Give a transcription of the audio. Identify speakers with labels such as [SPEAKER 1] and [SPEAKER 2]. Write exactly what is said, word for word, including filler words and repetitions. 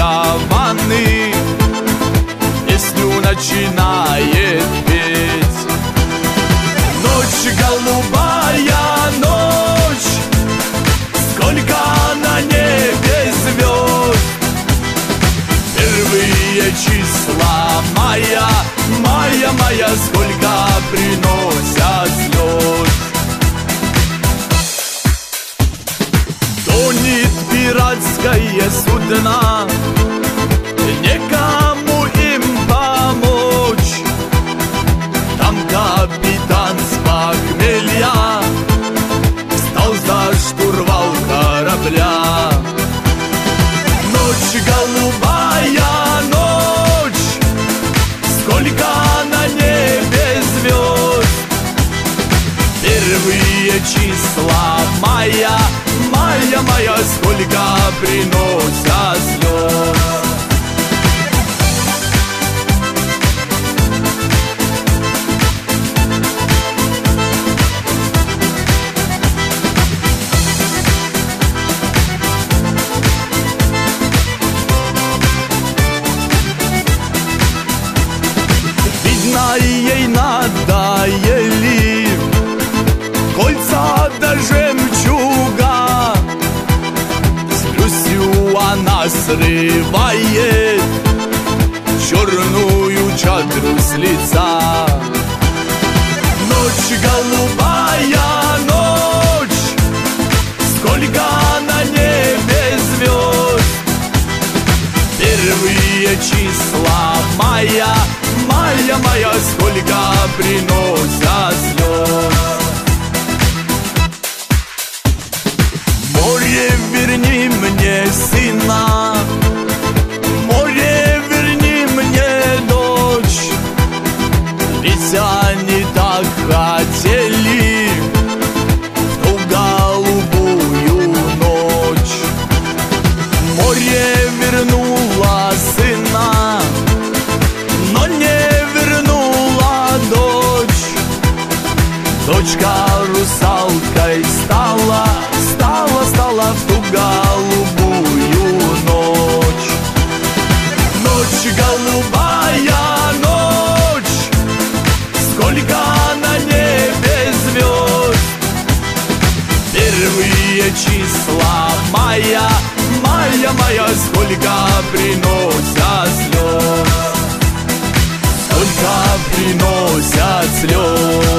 [SPEAKER 1] закованы, песню начинает петь. Ночь голубая, ночь, сколько на небе звезд. Первые числа мая, мая, мая, сколько приносят слез. Тонет пиратское судно, некому им помочь. Там капитан с похмелья встал за штурвал корабля. Ночь голубая, ночь, сколько на небе звезд. Первые числа мая, мая, мая, сколько приносят слез. Видно, ей надоели кольца да жемчуга. С грустью она срывает черную чадру с лица. Ночь голубая, ночь, сколько на небе звезд. Первые числа мая, мая, мая, сколько приносят слез. Море, верни мне сына, море, верни мне дочь. Ведь они так хотели ту голубую ночь. Море вернуло сына, но не вернула дочь. Дочка русалкой стала, стала, стала в ту голубую ночь. Ночь голубая, ночь, сколько на небе звезд. Первые числа мая, мая, мая, сколько приносят слез. Сколько приносят слез.